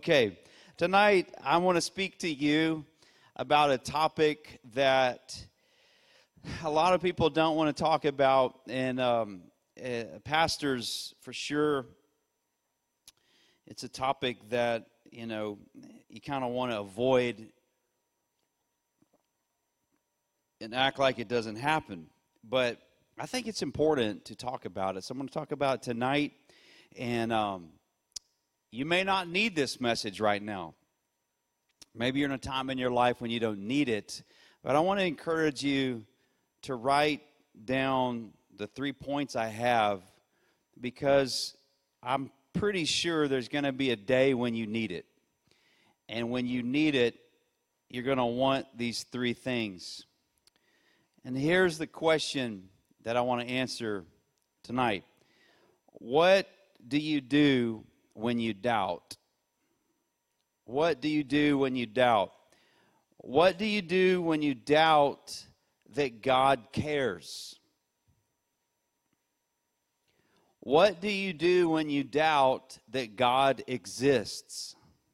Okay, tonight I want to speak to you about a topic that a lot of people don't want to talk about, and pastors for sure. It's a topic that, you kind of want to avoid and act like it doesn't happen. But I think it's important to talk about it. So I'm going to talk about it tonight, and you may not need this message right now. Maybe you're in a time in your life when you don't need it, but I want to encourage you to write down the 3 points I have, because I'm pretty sure there's going to be a day when you need it. And when you need it, you're going to want these 3 things. And here's the question that I want to answer tonight. What do you do when you doubt? What do you do when you doubt? What do you do when you doubt that God cares? What do you do when you doubt that God exists?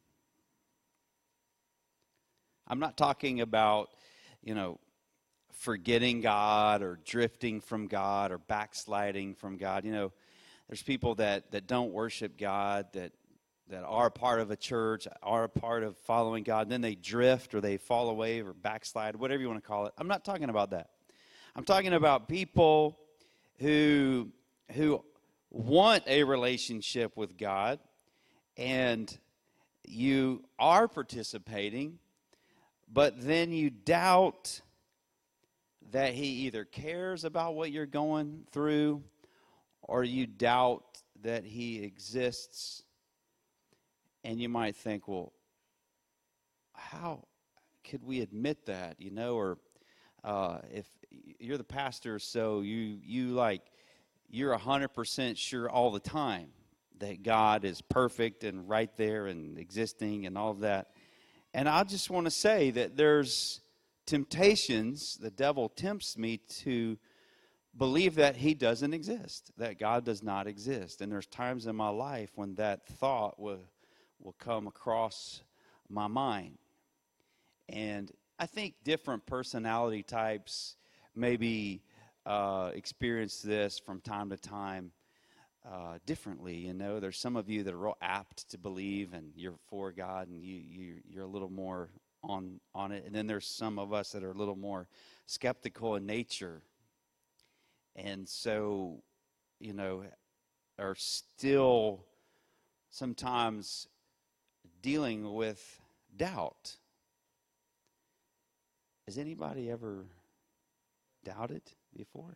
I'm not talking about, forgetting God or drifting from God or backsliding from God. There's people that don't worship God, that are a part of a church, are a part of following God, and then they drift or they fall away or backslide, whatever you want to call it. I'm not talking about that. I'm talking about people who want a relationship with God, and you are participating, but then you doubt that He either cares about what you're going through, or you doubt that He exists. And you might think, well, how could we admit that, or if you're the pastor, so you're 100% sure all the time that God is perfect and right there and existing and all of that. And I just want to say that there's temptations, the devil tempts me to believe that He doesn't exist, that God does not exist. And there's times in my life when that thought will come across my mind. And I think different personality types maybe experience this from time to time differently. There's some of you that are real apt to believe and you're for God and you're a little more on it. And then there's some of us that are a little more skeptical in nature. And so, are still sometimes dealing with doubt. Has anybody ever doubted before?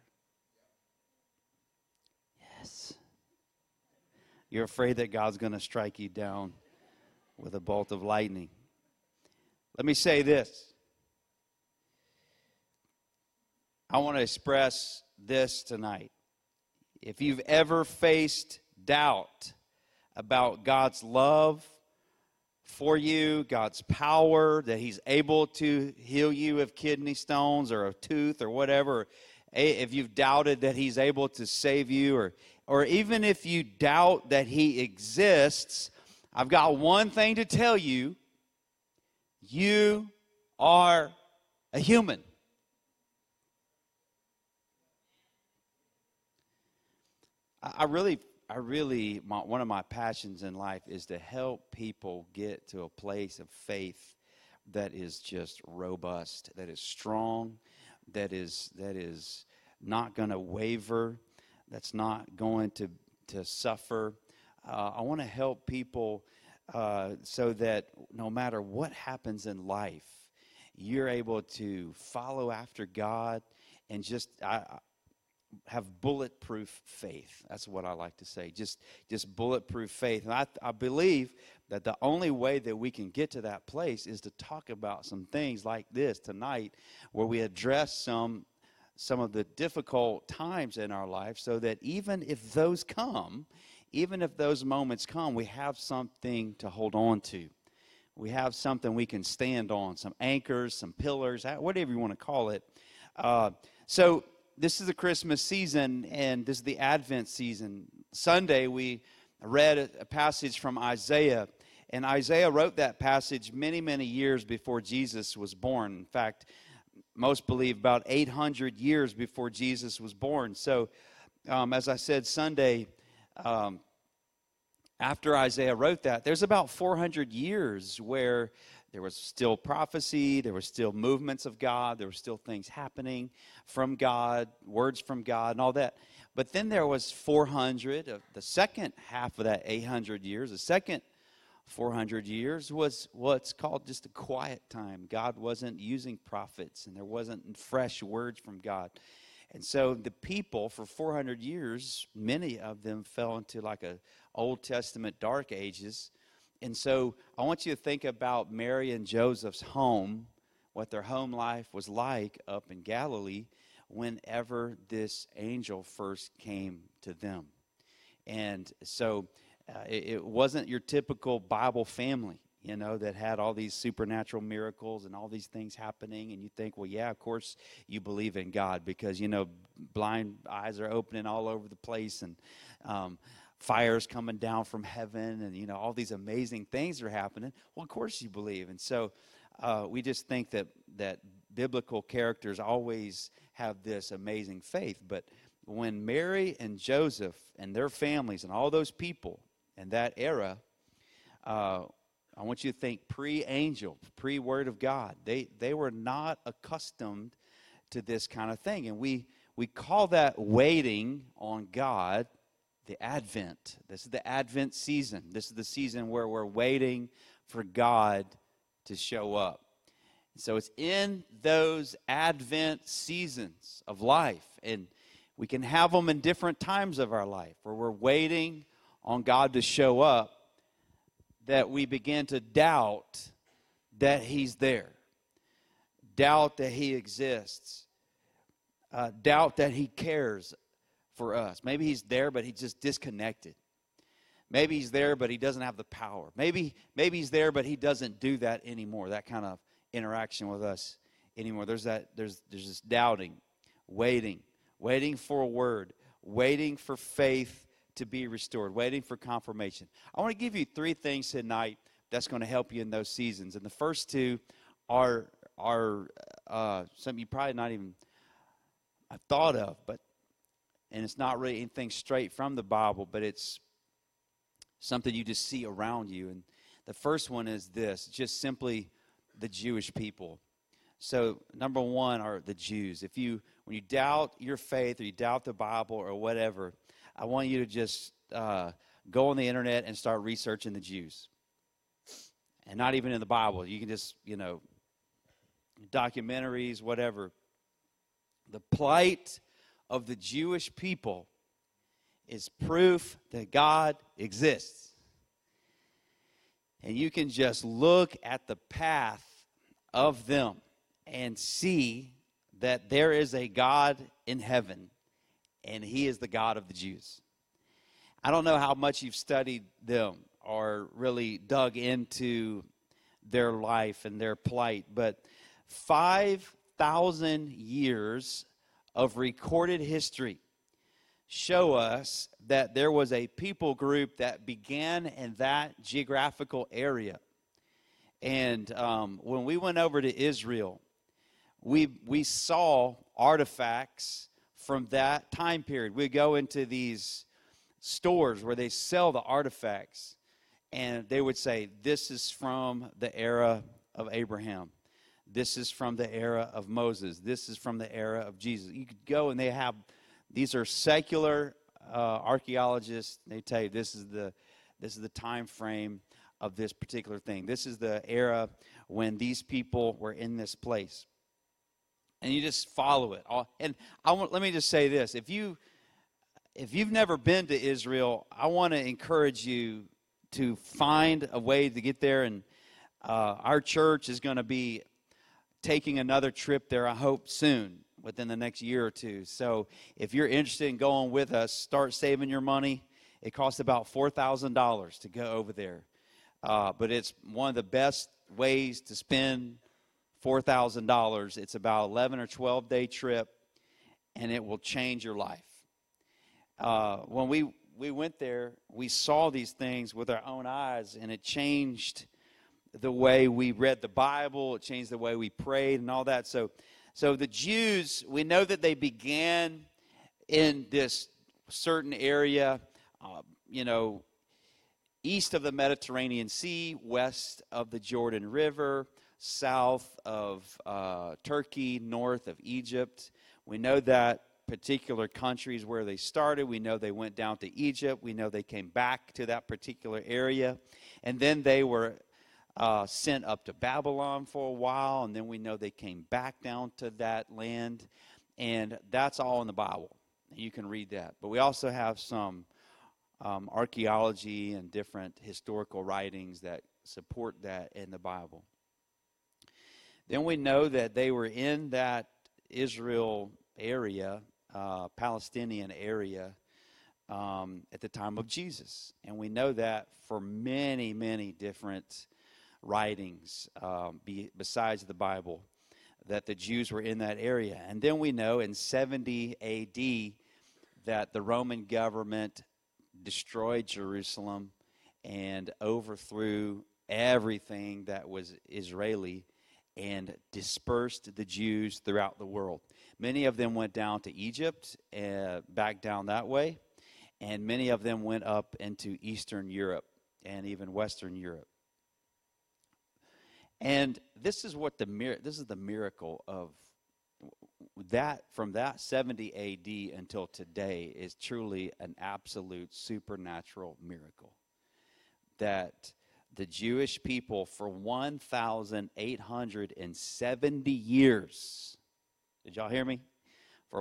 Yes. You're afraid that God's going to strike you down with a bolt of lightning. Let me say this. I want to express this tonight. If you've ever faced doubt about God's love for you, God's power, that He's able to heal you of kidney stones or a tooth or whatever, if you've doubted that He's able to save you, or even if you doubt that He exists, I've got one thing to tell you. You are a human. I really, one of my passions in life is to help people get to a place of faith that is just robust, that is strong, that is not going to waver, that's not going to suffer. I want to help people so that no matter what happens in life, you're able to follow after God and just have bulletproof faith. That's what I like to say. Just bulletproof faith. And I believe that the only way that we can get to that place is to talk about some things like this tonight, where we address some of the difficult times in our life, so that even if those moments come, we have something to hold on to. We have something we can stand on, some anchors, some pillars, whatever you want to call it. So this is the Christmas season, and this is the Advent season. Sunday, we read a passage from Isaiah, And Isaiah wrote that passage many, many years before Jesus was born. In fact, most believe about 800 years before Jesus was born. So, as I said Sunday, after Isaiah wrote that, there's about 400 years where there was still prophecy, there were still movements of God, there were still things happening from God, words from God, and all that. But then there was 400, of the second half of that 800 years, the second 400 years was what's called just a quiet time. God wasn't using prophets, and there wasn't fresh words from God. And so the people for 400 years, many of them fell into like a Old Testament dark ages. And so I want you to think about Mary and Joseph's home, what their home life was like up in Galilee whenever this angel first came to them. And so it wasn't your typical Bible family, you know, that had all these supernatural miracles and all these things happening. And you think, well, yeah, of course you believe in God because, you know, blind eyes are opening all over the place and fire's coming down from heaven and, you know, all these amazing things are happening. Well, of course you believe. And so we just think that biblical characters always have this amazing faith. But when Mary and Joseph and their families and all those people in that era, I want you to think pre-angel, pre-word of God. They were not accustomed to this kind of thing. And we call that waiting on God the Advent. This is the Advent season. This is the season where we're waiting for God to show up. So it's in those Advent seasons of life, and we can have them in different times of our life where we're waiting on God to show up, that we begin to doubt that He's there, doubt that He exists, doubt that He cares for us. Maybe He's there, but He's just disconnected. Maybe He's there, but He doesn't have the power. Maybe He's there, but He doesn't do that anymore, that kind of interaction with us anymore. There's this doubting, waiting for a word, waiting for faith to be restored, waiting for confirmation. I want to give you 3 things tonight that's going to help you in those seasons. And the first 2 are something you probably not even thought of, and it's not really anything straight from the Bible, but it's something you just see around you. And the first one is this, just simply the Jewish people. So number 1 are the Jews. When you doubt your faith or you doubt the Bible or whatever, I want you to just go on the internet and start researching the Jews. And not even in the Bible. You can just, documentaries, whatever. The plight of the Jewish people is proof that God exists. And you can just look at the path of them and see that there is a God in heaven, and He is the God of the Jews. I don't know how much you've studied them or really dug into their life and their plight, but 5,000 years of recorded history show us that there was a people group that began in that geographical area. And when we went over to Israel, we saw artifacts from that time period. We go into these stores where they sell the artifacts, and they would say, this is from the era of Abraham. This is from the era of Moses. This is from the era of Jesus. You could go and these are secular archaeologists. They tell you this is the time frame of this particular thing. This is the era when these people were in this place. And you just follow it. And let me just say this. If you've never been to Israel, I want to encourage you to find a way to get there. And our church is going to be taking another trip there, I hope, soon, within the next year or 2. So if you're interested in going with us, start saving your money. It costs about $4,000 to go over there. But it's one of the best ways to spend $4,000. It's about 11 or 12 day trip, and it will change your life. When we went there, we saw these things with our own eyes, and it changed the way we read the Bible. It changed the way we prayed and all that. So the Jews, we know that they began in this certain area, east of the Mediterranean Sea, west of the Jordan River, south of Turkey, north of Egypt. We know that particular countries where they started. We know they went down to Egypt. We know they came back to that particular area. And then they were sent up to Babylon for a while. And then we know they came back down to that land. And that's all in the Bible. You can read that. But we also have some archaeology and different historical writings that support that in the Bible. Then we know that they were in that Israel area, Palestinian area, at the time of Jesus. And we know that for many, many different writings besides the Bible, that the Jews were in that area. And then we know in 70 A.D. that the Roman government destroyed Jerusalem and overthrew everything that was Israeli and dispersed the Jews throughout the world. Many of them went down to Egypt, back down that way, and many of them went up into Eastern Europe and even Western Europe. And this is the miracle of that. From that 70 A.D. until today is truly an absolute supernatural miracle. That the Jewish people for 1,870 years, did y'all hear me? For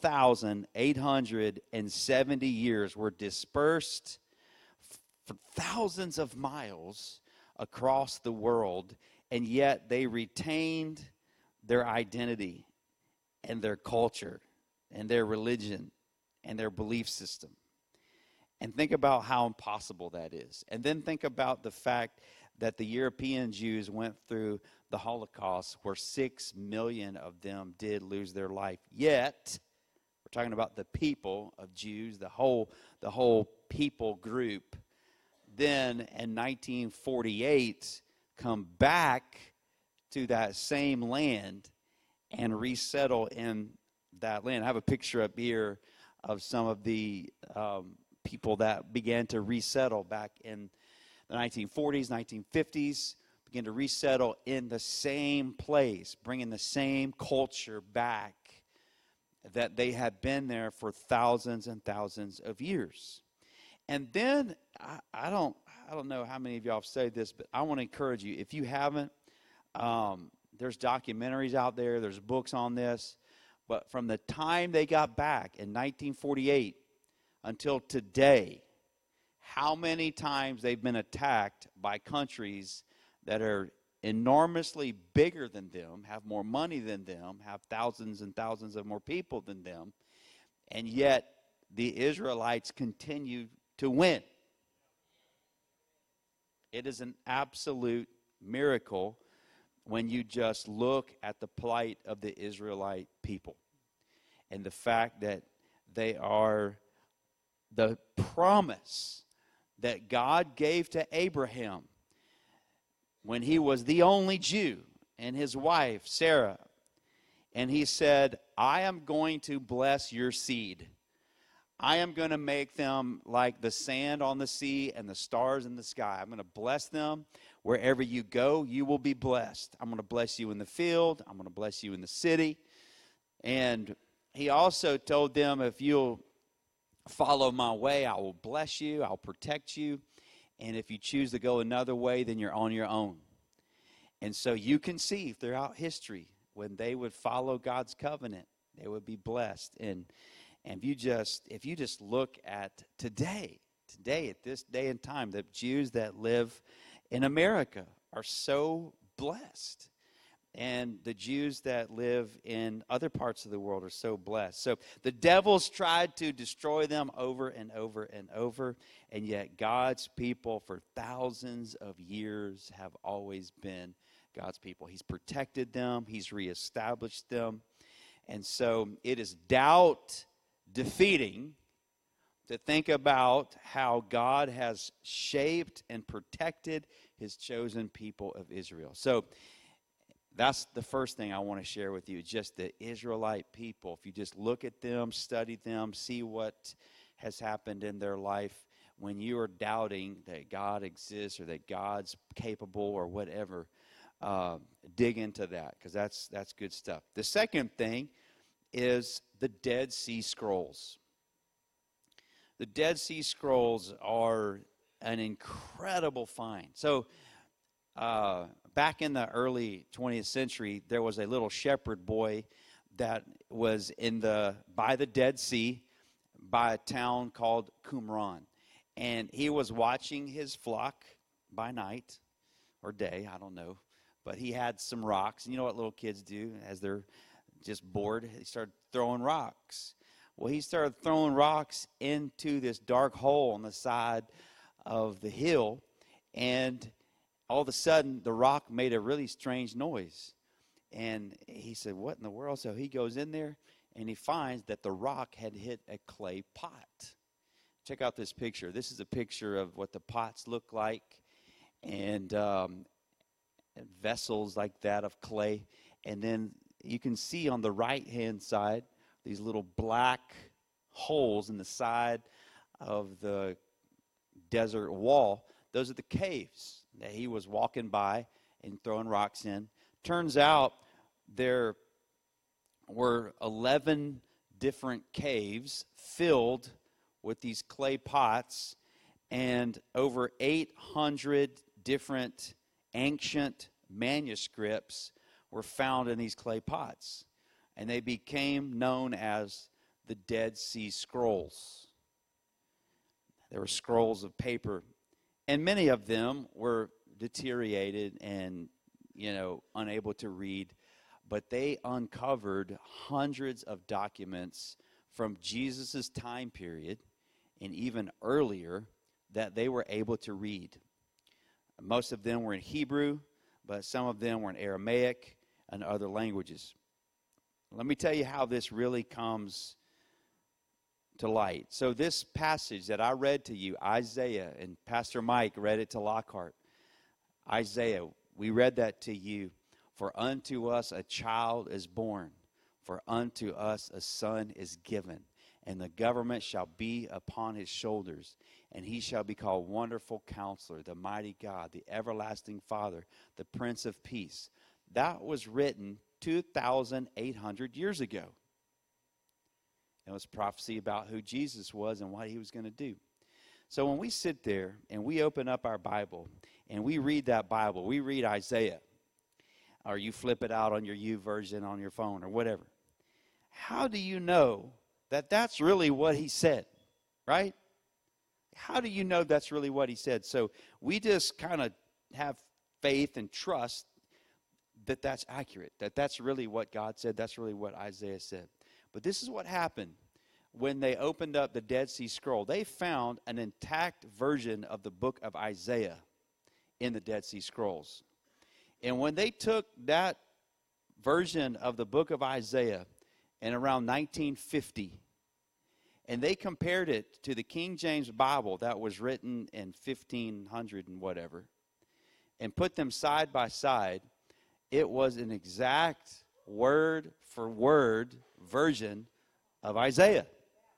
1,870 years were dispersed for thousands of miles across the world, and yet they retained their identity and their culture and their religion and their belief system. And think about how impossible that is. And then think about the fact that the European Jews went through the Holocaust, where 6 million of them did lose their life. Yet, we're talking about the people of Jews, the whole people group. Then in 1948, come back to that same land and resettle in that land. I have a picture up here of some of the people that began to resettle back in the 1940s, 1950s, began to resettle in the same place, bringing the same culture back that they had been there for thousands and thousands of years. And then, I don't know how many of y'all have studied this, but I want to encourage you, if you haven't, there's documentaries out there, there's books on this, but from the time they got back in 1948 until today, how many times they've been attacked by countries that are enormously bigger than them, have more money than them, have thousands and thousands of more people than them, and yet the Israelites continue to win. It is an absolute miracle when you just look at the plight of the Israelite people and the fact that they are the promise that God gave to Abraham when he was the only Jew and his wife, Sarah. And he said, I am going to bless your seed. I am going to make them like the sand on the sea and the stars in the sky. I'm going to bless them. Wherever you go, you will be blessed. I'm going to bless you in the field. I'm going to bless you in the city. And he also told them, if you'll follow my way, I will bless you, I'll protect you. And if you choose to go another way, then you're on your own. And so you can see throughout history, when they would follow God's covenant, they would be blessed. And if you just look at today, at this day and time, the Jews that live in America are so blessed. And the Jews that live in other parts of the world are so blessed. So the devil's tried to destroy them over and over and over. And yet God's people for thousands of years have always been God's people. He's protected them. He's reestablished them. And so it is doubt defeating to think about how God has shaped and protected his chosen people of Israel. So that's the first thing I want to share with you, just the Israelite people. If you just look at them, study them, see what has happened in their life, when you are doubting that God exists or that God's capable or whatever, dig into that, because that's good stuff. The second thing is the Dead Sea Scrolls. The Dead Sea Scrolls are an incredible find. So back in the early 20th century, there was a little shepherd boy that was by the Dead Sea, by a town called Qumran. And he was watching his flock by night or day, I don't know. But he had some rocks. And you know what little kids do as they're just bored? They start throwing rocks. Well, he started throwing rocks into this dark hole on the side of the hill. And all of a sudden, the rock made a really strange noise. And he said, what in the world? So he goes in there, and he finds that the rock had hit a clay pot. Check out this picture. This is a picture of what the pots look like, and vessels like that of clay. And then you can see on the right-hand side these little black holes in the side of the desert wall. Those are the caves that he was walking by and throwing rocks in. Turns out there were 11 different caves filled with these clay pots, and over 800 different ancient manuscripts were found in these clay pots. And they became known as the Dead Sea Scrolls. There were scrolls of paper, and many of them were deteriorated and, unable to read. But they uncovered hundreds of documents from Jesus' time period and even earlier that they were able to read. Most of them were in Hebrew, but some of them were in Aramaic and other languages. Let me tell you how this really comes to light. So this passage that I read to you, Isaiah, and Pastor Mike read it to Lockhart. Isaiah, we read that to you. For unto us a child is born, for unto us a son is given, and the government shall be upon his shoulders, and he shall be called Wonderful Counselor, the Mighty God, the Everlasting Father, the Prince of Peace. That was written 2,800 years ago. It was prophecy about who Jesus was and what he was going to do. So when we sit there and we open up our Bible and we read that Bible, we read Isaiah, or you flip it out on your YouVersion on your phone or whatever. How do you know that that's really what he said, right? How do you know that's really what he said? So we just kind of have faith and trust that that's accurate, that that's really what God said, that's really what Isaiah said. But this is what happened when they opened up the Dead Sea Scroll. They found an intact version of the book of Isaiah in the Dead Sea Scrolls. And when they took that version of the book of Isaiah in around 1950, and they compared it to the King James Bible that was written in 1500 and whatever, and put them side by side, it was an exact word-for-word version of Isaiah.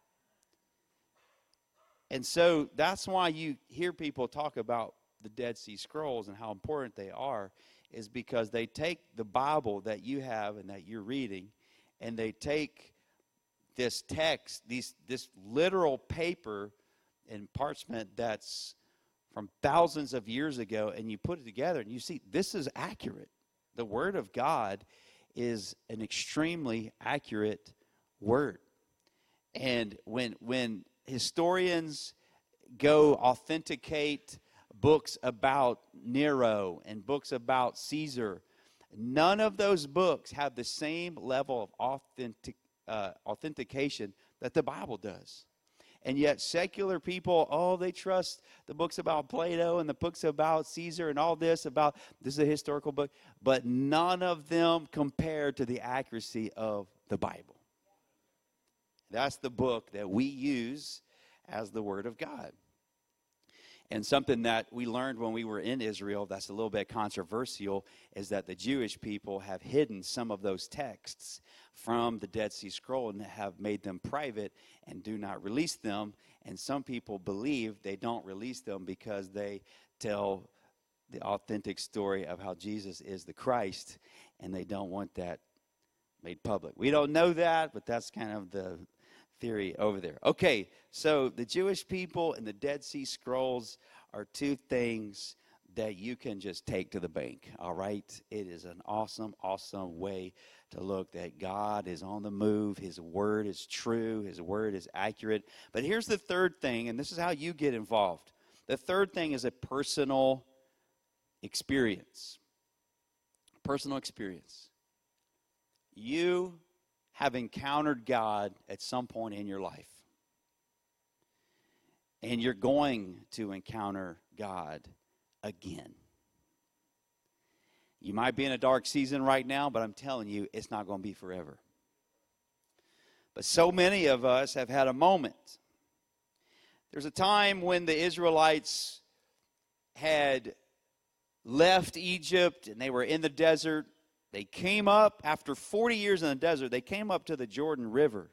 And so that's why you hear people talk about the Dead Sea Scrolls and how important they are, is because they take the Bible that you have and that you're reading, and they take this text, this literal paper and parchment that's from thousands of years ago, and you put it together, and you see this is accurate. The Word of God is an extremely accurate word. And when historians go authenticate books about Nero and books about Caesar, none of those books have the same level of authentication that the Bible does. And yet secular people, they trust the books about Plato and the books about Caesar and all this is a historical book, but none of them compare to the accuracy of the Bible. That's the book that we use as the Word of God. And something that we learned when we were in Israel that's a little bit controversial is that the Jewish people have hidden some of those texts from the Dead Sea Scroll and have made them private and do not release them. And some people believe they don't release them because they tell the authentic story of how Jesus is the Christ, and they don't want that made public. We don't know that, but that's kind of the theory over there. Okay, so the Jewish people and the Dead Sea Scrolls are two things that you can just take to the bank, all right? It is an awesome, awesome way to look that God is on the move. His word is true. His word is accurate. But here's the third thing, and this is how you get involved. The third thing is a personal experience. Personal experience. You have encountered God at some point in your life. And you're going to encounter God again. You might be in a dark season right now, but I'm telling you, it's not going to be forever. But so many of us have had a moment. There's a time when the Israelites had left Egypt and they were in the desert. They came up, after 40 years in the desert, they came up to the Jordan River.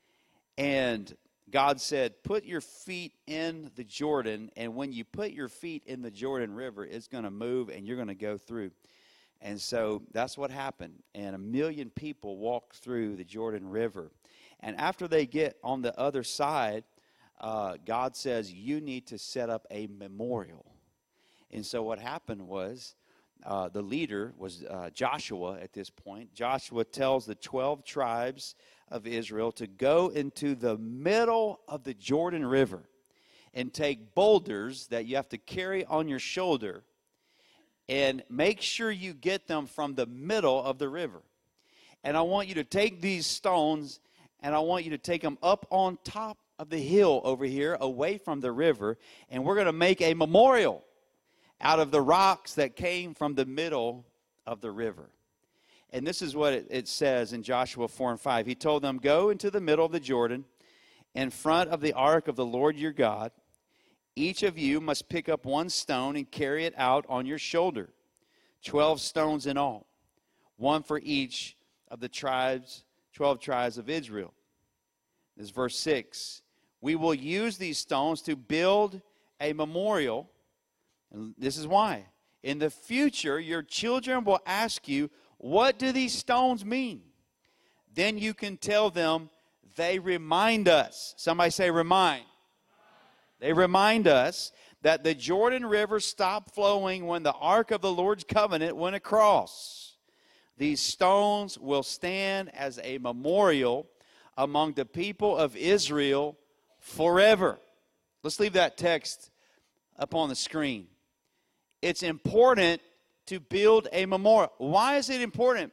And God said, put your feet in the Jordan, and when you put your feet in the Jordan River, it's going to move and you're going to go through. And so that's what happened. And 1 million people walked through the Jordan River. And after they get on the other side, God says, you need to set up a memorial. And so what happened was, the leader was Joshua at this point. Joshua tells the 12 tribes of Israel to go into the middle of the Jordan River and take boulders that you have to carry on your shoulder and make sure you get them from the middle of the river. And I want you to take these stones and I want you to take them up on top of the hill over here away from the river, and we're going to make a memorial out of the rocks that came from the middle of the river. And this is what it says in Joshua 4 and 5. He told them, go into the middle of the Jordan in front of the ark of the Lord your God. Each of you must pick up one stone and carry it out on your shoulder, 12 stones in all, one for each of the 12 tribes of Israel. This is verse 6. We will use these stones to build a memorial. And this is why. In the future, your children will ask you, what do these stones mean? Then you can tell them, they remind us. Somebody say remind. They remind us that the Jordan River stopped flowing when the Ark of the Lord's covenant went across. These stones will stand as a memorial among the people of Israel forever. Let's leave that text up on the screen. It's important to build a memorial. Why is it important?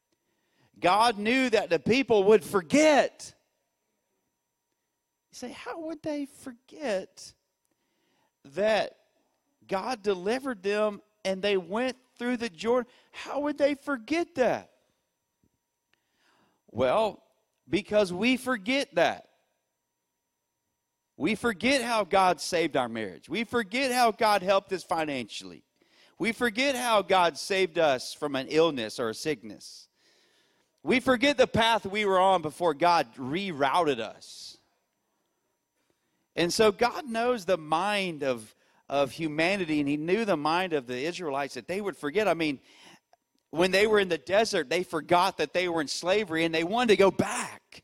God knew that the people would forget. You say, how would they forget that God delivered them and they went through the Jordan? How would they forget that? Well, because we forget that. We forget how God saved our marriage. We forget how God helped us financially. We forget how God saved us from an illness or a sickness. We forget the path we were on before God rerouted us. And so God knows the mind of humanity, and he knew the mind of the Israelites that they would forget. I mean, when they were in the desert, they forgot that they were in slavery and they wanted to go back.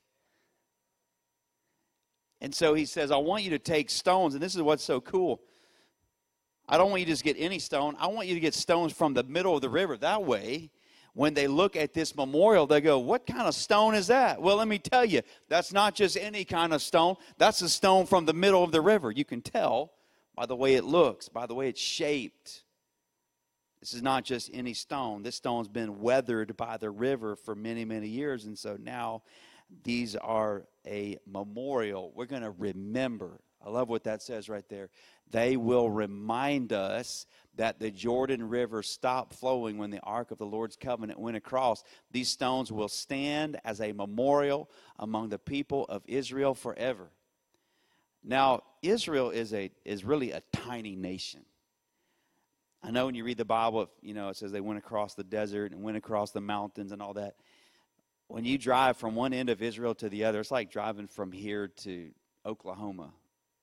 And so he says, I want you to take stones, and this is what's so cool. I don't want you to just get any stone. I want you to get stones from the middle of the river. That way, when they look at this memorial, they go, what kind of stone is that? Well, let me tell you, that's not just any kind of stone. That's a stone from the middle of the river. You can tell by the way it looks, by the way it's shaped. This is not just any stone. This stone's been weathered by the river for many, many years, and so now these are a memorial. We're going to remember. I love what that says right there. They will remind us that the Jordan River stopped flowing when the Ark of the Lord's covenant went across. These stones will stand as a memorial among the people of Israel forever. Now, Israel is really a tiny nation. I know when you read the Bible, it says they went across the desert and went across the mountains and all that. When you drive from one end of Israel to the other, it's like driving from here to Oklahoma.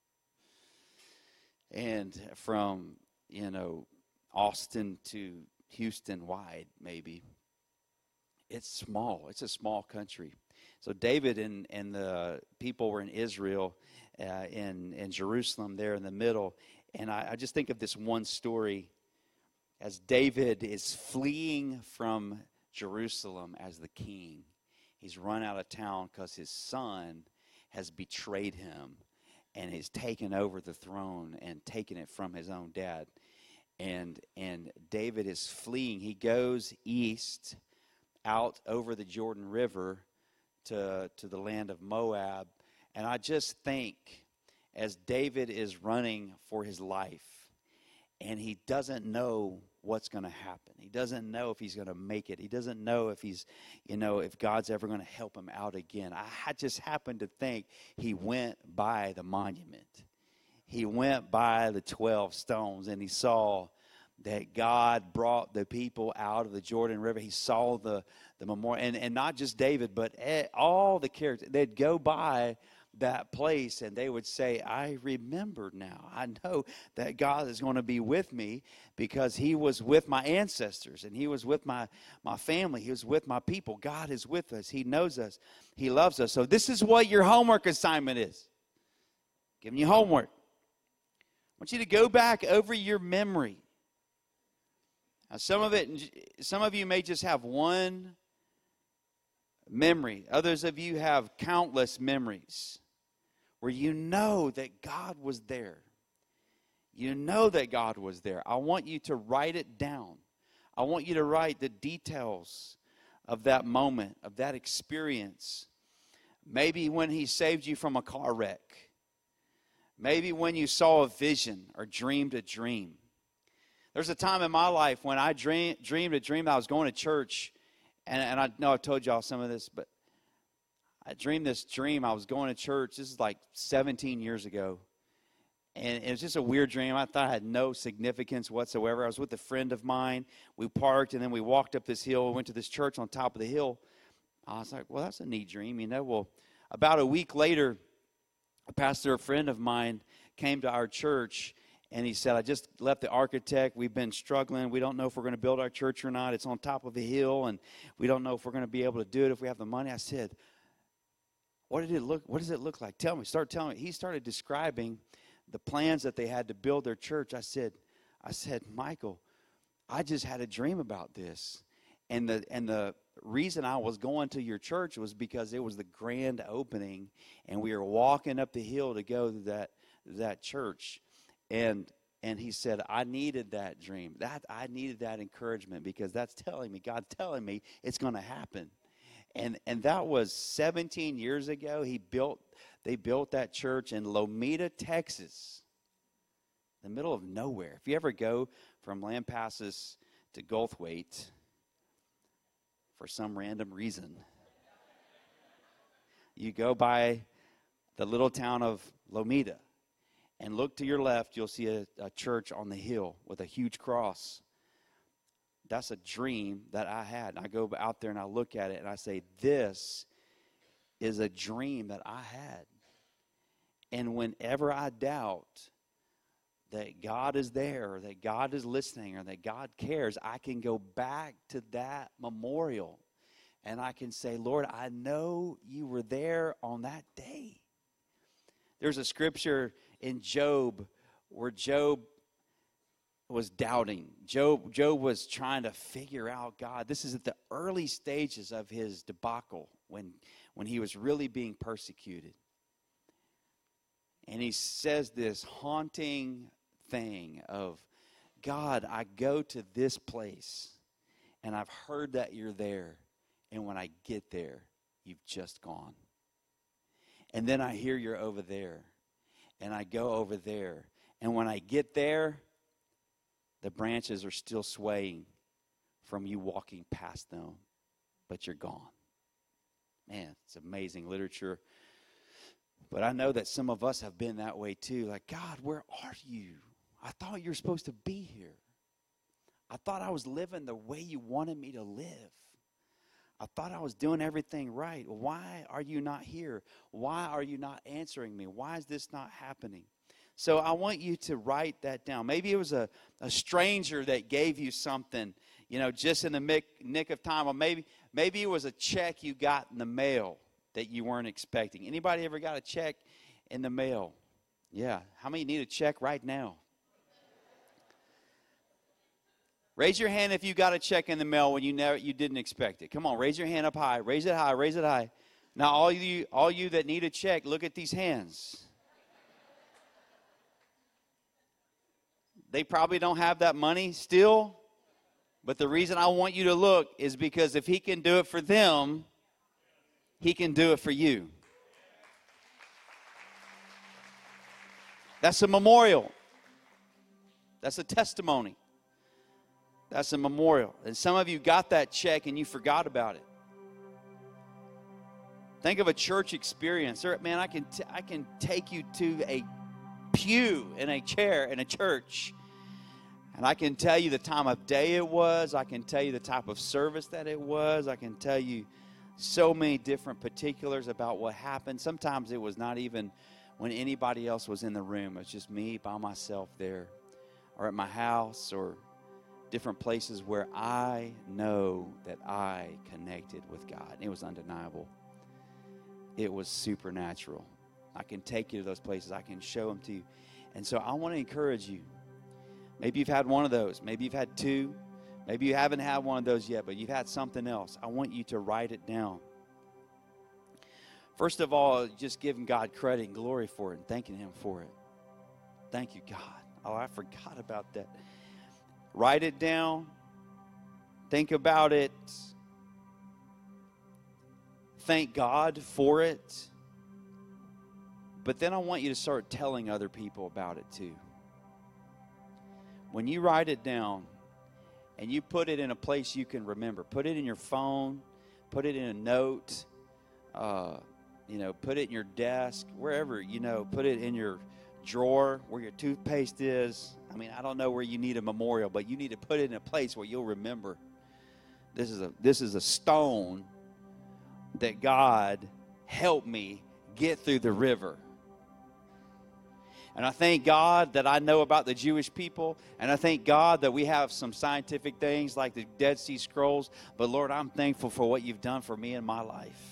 And from, Austin to Houston wide, maybe. It's small. It's a small country. So David and the people were in Israel, in Jerusalem there in the middle. And I just think of this one story as David is fleeing from Jerusalem as the king. He's run out of town because his son has betrayed him and has taken over the throne and taken it from his own dad. And David is fleeing. He goes east out over the Jordan River to the land of Moab. And I just think as David is running for his life, and he doesn't know what's going to happen. He doesn't know if he's going to make it. He doesn't know if he's, if God's ever going to help him out again. I just happen to think he went by the monument. He went by the 12 stones, and he saw that God brought the people out of the Jordan River. He saw the memorial, and not just David, but all the characters. They'd go by that place and they would say, I remember now. I know that God is going to be with me because he was with my ancestors and he was with my family. He was with my people. God is with us. He knows us. He loves us. So this is what your homework assignment is. Giving you homework. I want you to go back over your memory. Now, some of you may just have one memory. Others of you have countless memories where you know that God was there. You know that God was there. I want you to write it down. I want you to write the details of that moment, of that experience. Maybe when he saved you from a car wreck. Maybe when you saw a vision or dreamed a dream. There's a time in my life when I dreamed a dream that I was going to church. And I know I've told y'all some of this, but I dreamed this dream. I was going to church. This is like 17 years ago. And it was just a weird dream. I thought it had no significance whatsoever. I was with a friend of mine. We parked, and then we walked up this hill. We went to this church on top of the hill. I was like, well, that's a neat dream, Well, about a week later, a pastor, a friend of mine, came to our church. And he said, I just left the architect. We've been struggling. We don't know if we're going to build our church or not. It's on top of a hill, and we don't know if we're going to be able to do it if we have the money. I said, what does it look like? Tell me. Start telling me. He started describing the plans that they had to build their church. I said, Michael, I just had a dream about this. And the reason I was going to your church was because it was the grand opening, and we were walking up the hill to go to that church. And he said, I needed that dream. I needed that encouragement because that's telling me, God's telling me it's going to happen. And that was 17 years ago. They built that church in Lomita, Texas, the middle of nowhere. If you ever go from Lampasas to Goldthwaite for some random reason, you go by the little town of Lomita. And look to your left, you'll see a church on the hill with a huge cross. That's a dream that I had. And I go out there and I look at it and I say, this is a dream that I had. And whenever I doubt that God is there, or that God is listening, or that God cares, I can go back to that memorial. And I can say, Lord, I know you were there on that day. There's a scripture in Job where Job was doubting. Job was trying to figure out God. This is at the early stages of his debacle when he was really being persecuted. And he says this haunting thing of, God, I go to this place and I've heard that you're there. And when I get there, you've just gone. And then I hear you're over there. And I go over there. And when I get there, the branches are still swaying from you walking past them, but you're gone. Man, it's amazing literature. But I know that some of us have been that way too. Like, God, where are you? I thought you were supposed to be here. I thought I was living the way you wanted me to live. I thought I was doing everything right. Why are you not here? Why are you not answering me? Why is this not happening? So I want you to write that down. Maybe it was a stranger that gave you something, just in the nick of time. Or maybe it was a check you got in the mail that you weren't expecting. Anybody ever got a check in the mail? Yeah. How many need a check right now? Raise your hand if you got a check in the mail when you didn't expect it. Come on, raise your hand up high. Raise it high. Raise it high. Now, all you that need a check, look at these hands. They probably don't have that money still, but the reason I want you to look is because if he can do it for them, he can do it for you. That's a memorial. That's a testimony. That's a memorial. And some of you got that check and you forgot about it. Think of a church experience. Man, I can take you to a pew in a chair in a church, and I can tell you the time of day it was. I can tell you the type of service that it was. I can tell you so many different particulars about what happened. Sometimes it was not even when anybody else was in the room. It was just me by myself there, or at my house, or different places where I know that I connected with God. And it was undeniable. It was supernatural. I can take you to those places. I can show them to you. And so I want to encourage you. Maybe you've had one of those. Maybe you've had two. Maybe you haven't had one of those yet, but you've had something else. I want you to write it down. First of all, just giving God credit and glory for it and thanking him for it. Thank you, God. Oh, I forgot about that. Write it down. Think about it. Thank God for it. But then I want you to start telling other people about it too. When you write it down and you put it in a place you can remember, put it in your phone, put it in a note, put it in your desk, wherever, put it in your drawer where your toothpaste is. I don't know where you need a memorial, but you need to put it in a place where you'll remember. This is a stone that God helped me get through the river. And I thank God that I know about the Jewish people, and I thank God that we have some scientific things like the Dead Sea Scrolls, but Lord, I'm thankful for what you've done for me in my life.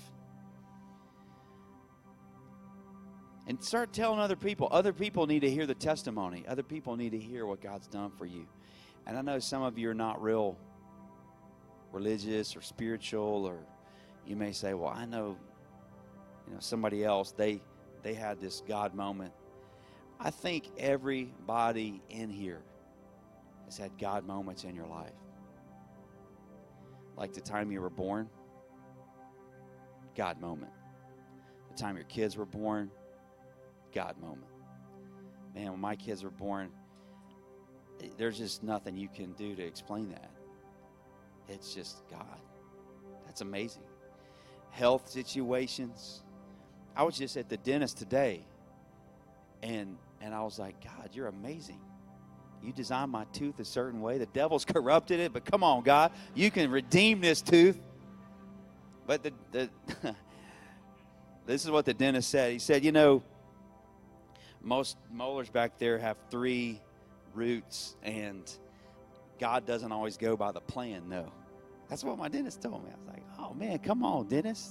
And start telling other people. Other people need to hear the testimony. Other people need to hear what God's done for you. And I know some of you are not real religious or spiritual, or you may say, well, I know, somebody else, they had this God moment. I think everybody in here has had God moments in your life. Like the time you were born, God moment. The time your kids were born, God moment. Man, when my kids were born, there's just nothing you can do to explain that. It's just God. That's amazing. Health situations. I was just at the dentist today, and I was like, God, you're amazing. You designed my tooth a certain way. The devil's corrupted it, but come on, God, you can redeem this tooth. But this is what the dentist said. He said, most molars back there have 3 roots, and God doesn't always go by the plan, no. That's what my dentist told me. I was like, oh, man, come on, dentist.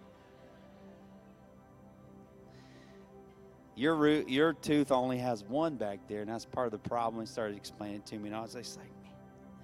Your tooth only has 1 back there, and that's part of the problem. He started explaining it to me, and I was just like, man,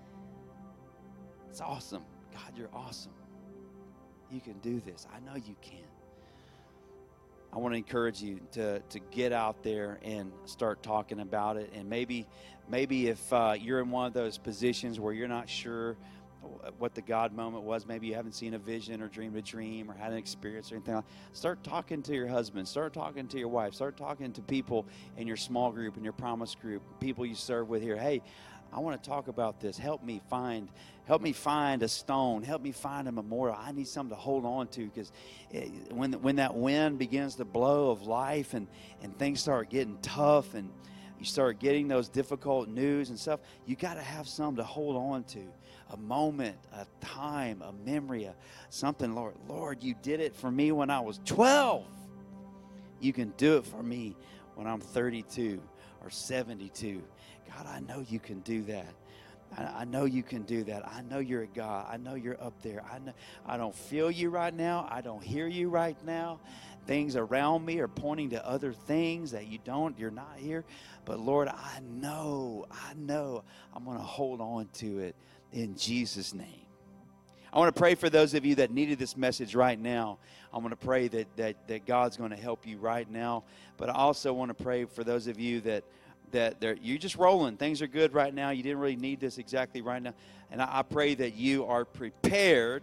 it's awesome. God, you're awesome. You can do this. I know you can. I want to encourage you to get out there and start talking about it. And maybe if you're in one of those positions where you're not sure what the God moment was, maybe you haven't seen a vision or dreamed a dream or had an experience or anything like that, start talking to your husband, start talking to your wife, start talking to people in your small group, in your promise group, people you serve with here. Hey, I want to talk about this. Help me find a stone. Help me find a memorial. I need something to hold on to, because when that wind begins to blow of life and things start getting tough and you start getting those difficult news and stuff, you got to have something to hold on to. A moment, a time, a memory, something. Lord, you did it for me when I was 12. You can do it for me when I'm 32 or 72. God, I know you can do that. I know you can do that. I know you're a God. I know you're up there. I know I don't feel you right now. I don't hear you right now. Things around me are pointing to other things that you're not here. But Lord, I know I'm going to hold on to it in Jesus' name. I want to pray for those of you that needed this message right now. I'm going to pray that God's going to help you right now. But I also want to pray for those of you that you're just rolling. Things are good right now. You didn't really need this exactly right now. And I pray that you are prepared.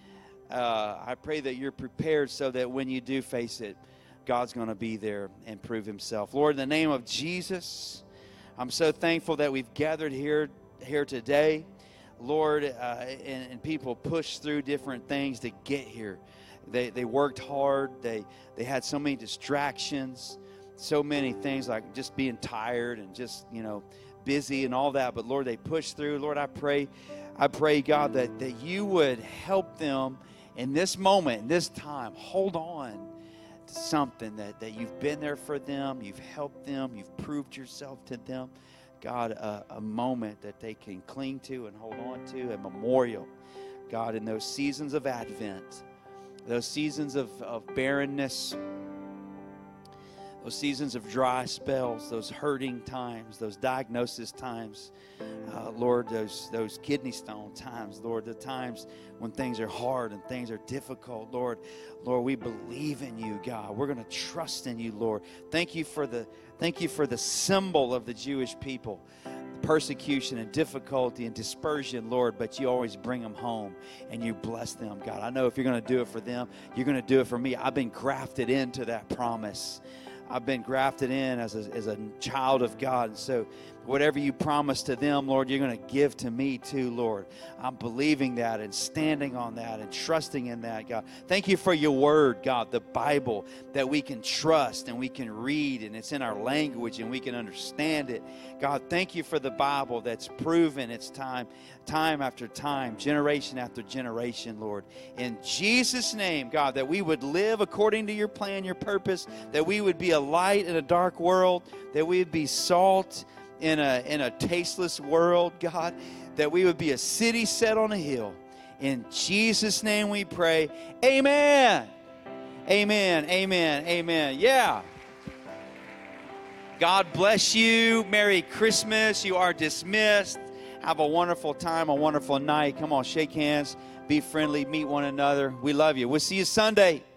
I pray that you're prepared so that when you do face it, God's going to be there and prove himself. Lord, in the name of Jesus, I'm so thankful that we've gathered here today. Lord, and people pushed through different things to get here. They worked hard. They had so many distractions, so many things like just being tired and just, busy and all that. But Lord, they pushed through. Lord, I pray, God, that you would help them in this moment, in this time. Hold on to something that you've been there for them. You've helped them. You've proved yourself to them. God, a moment that they can cling to and hold on to, a memorial. God, in those seasons of Advent, those seasons of barrenness, those seasons of dry spells, those hurting times, those diagnosis times, Lord, those kidney stone times, Lord, the times when things are hard and things are difficult, Lord, we believe in you, God. We're going to trust in you, Lord. Thank you for the symbol of the Jewish people, persecution and difficulty and dispersion, Lord, but you always bring them home and you bless them, God. I know if you're going to do it for them, you're going to do it for me. I've been grafted into that promise. I've been grafted in as a child of God. And so whatever you promise to them, Lord, you're going to give to me too, Lord. I'm believing that and standing on that and trusting in that, God. Thank you for your word, God, the Bible, that we can trust and we can read, and it's in our language and we can understand it. God, thank you for the Bible that's proven its time after time, generation after generation, Lord. In Jesus' name, God, that we would live according to your plan, your purpose, that we would be a light in a dark world, that we would be salt in a tasteless world, God, that we would be a city set on a hill. In Jesus' name we pray. Amen. Amen. Amen. Amen. Yeah. God bless you. Merry Christmas. You are dismissed. Have a wonderful time, a wonderful night. Come on, shake hands, be friendly, meet one another. We love you. We'll see you Sunday.